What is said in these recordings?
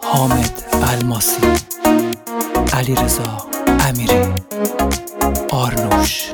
حامد الماسی، علیرضا امیری، آرنوش.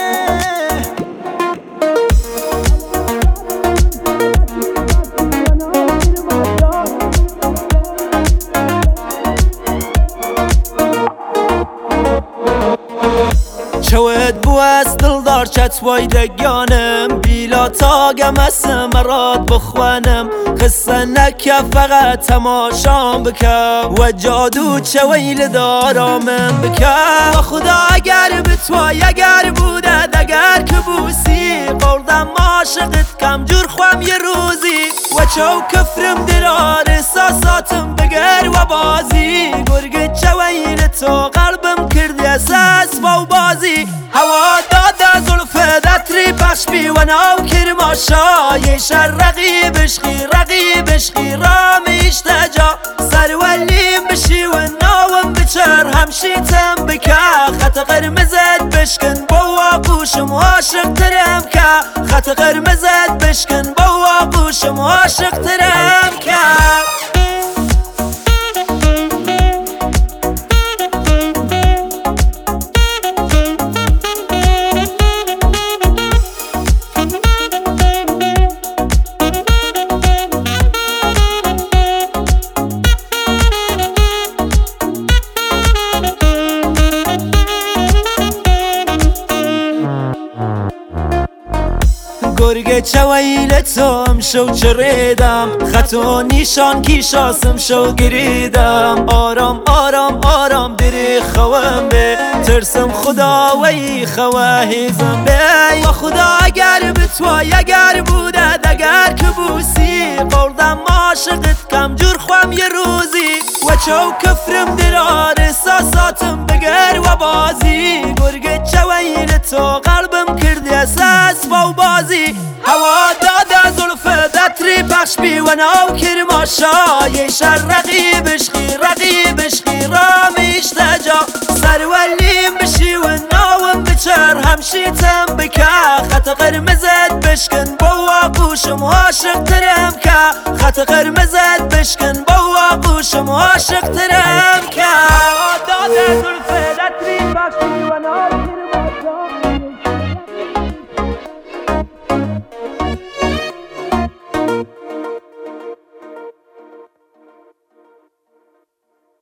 چوید بو از دلدار چت وایدگانم بیلا تاگم اسم مراد بخوانم قصه نکه فقط تماشام بکم و جادو چویل دارامم بکم و خدا اگر بتوای اگر بودد اگر که بوسی قردم عاشقت کم جور خوام یه روزی و چو کفرم درار احساساتم بگر و بازی گرگ چویل تو قلبم کردی اساس و بازی هوا داده زلفه دتری پخش بی و ناو کرماشا یه شر رقیبش خی رامیش تجا سر ولیم بشی و ناوم بچر همشیتم بکه خط قرمزت بشکن با آغوشم عاشق ترم که خط قرمزت بشکن با آغوشم عاشق ترم که گرگ چویل توم شو چریدم خط و نیشان کیشاسم شو گریدم آرام آرام آرام دری خوام به ترسم خدا وی خواهیزم به و خدا اگر بتوای اگر بودد اگر که بوسی قردم عاشقت کم جور خوام یه روزی و چو کفرم درار احساساتم بگر و بازی گرگ چویل تو قلبم کردی اساس و بازی هوا داده زلفه دتری پخش بی و ناو کرماشا یه شر رقیبش خی رامیش تجا سر ولیم بشی و ناوم بچر همشیتم بکه خط قرمزت بشکن با آغوشم عاشق ترم که خط قرمزت بشکن با آغوشم عاشق ترم که هوا داده زلفه دتری پخش بی